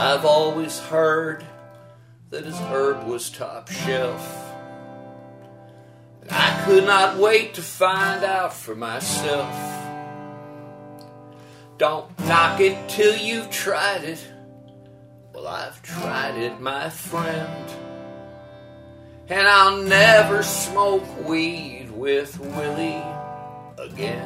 I've always heard that his herb was top shelf, and I could not wait to find out for myself. Don't knock it till you've tried it. Well, I've tried it, my friend, and I'll never smoke weed with Willie again.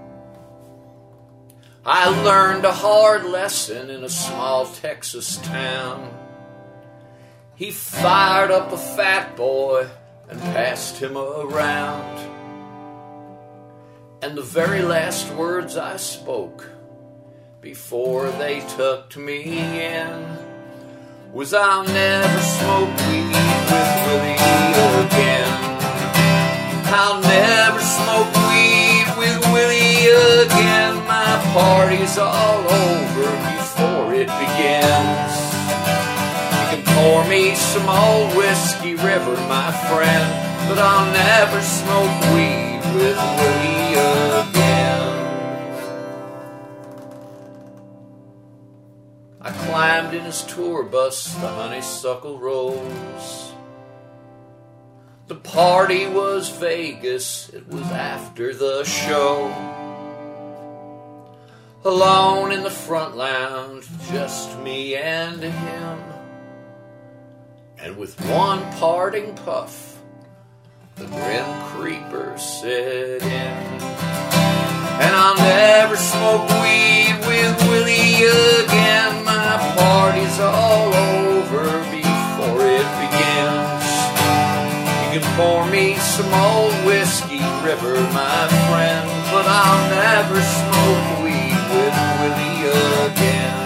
I learned a hard lesson in a small Texas town. He fired up a fat boy and passed him around. And the very last words I spoke before they tucked me in was, I'll never smoke weed with Willie again. I'll never smoke weed with Willie again. My party's all over before it begins. You can pour me some old Whiskey River, my friend, but I'll never smoke weed with Willie again. I climbed in his tour bus, the Honeysuckle Rose. The party was Vegas, it was after the show. Alone in the front lounge, just me and him. And with one parting puff, the Grim Creeper set in. And I'll never smoke weed with Willie again. My party's all over before it begins. You can pour me some old Whiskey River, my friend, but I'll never smoke weed with Willie again.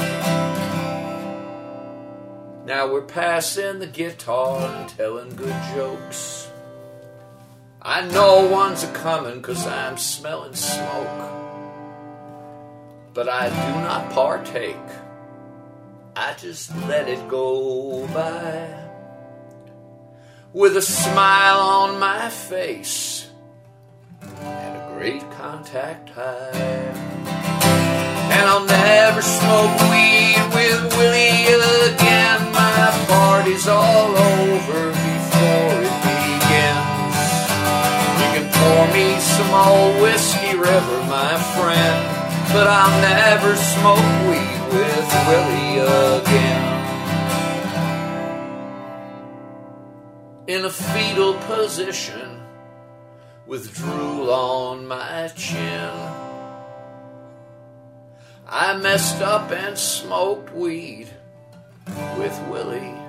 Now we're passing the guitar and telling good jokes. I know one's a-comin' 'cause I'm smelling smoke. But I do not partake. I just let it go by with a smile on my face and a great contact high. And I'll never smoke weed with Willie again. My party's all over before it begins. You can pour me some old Whiskey River, my friend, but I'll never smoke weed with Willie again. In a fetal position, with drool on my chin, I messed up and smoked weed with Willie